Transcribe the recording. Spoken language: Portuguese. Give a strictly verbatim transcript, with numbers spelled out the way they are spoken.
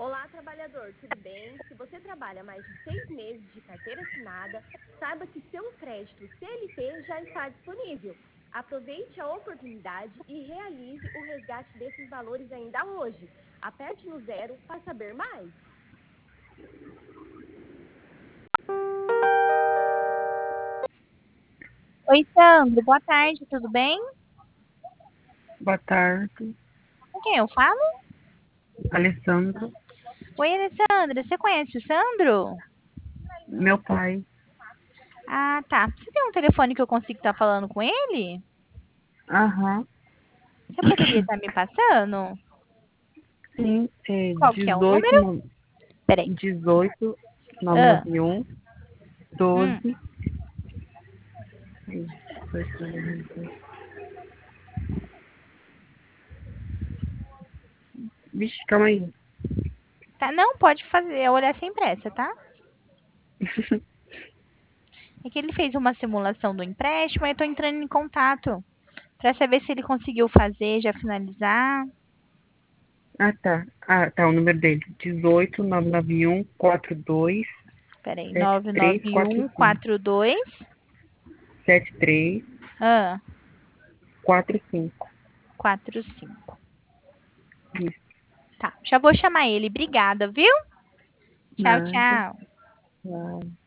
Olá, trabalhador, tudo bem? Se você trabalha mais de seis meses de carteira assinada, saiba que seu crédito C L T já está disponível. Aproveite a oportunidade e realize o resgate desses valores ainda hoje. Aperte no zero para saber mais. Oi, Sandro, boa tarde, tudo bem? Boa tarde, Com quem eu falo? Alessandro, Oi, Alessandra, você conhece o Sandro? meu pai. Ah, tá. Você tem um telefone que eu consigo estar falando com ele? Aham, Você poderia estar me passando? sim, é Qual que é o dezoito, número? no- Peraí. dezoito, Ah, novecentos e noventa e um, hum, doze. dezoito, noventa e um. Vixe, calma aí. tá. Não, pode fazer, olhar sem pressa, tá? É que ele fez uma simulação do empréstimo e eu tô entrando em contato para saber se ele conseguiu fazer, já finalizar. Ah, tá. Ah, tá, o número dele. dezoito, novecentos e noventa e um, quarenta e dois, Peraí, setenta e três, quarenta e cinco. nove nove um quatro dois. setenta e três, Ah, quarenta e cinco. quatro cinco. Isso, Tá, já vou chamar ele. Obrigada, viu? Tchau, nada. tchau. Nada.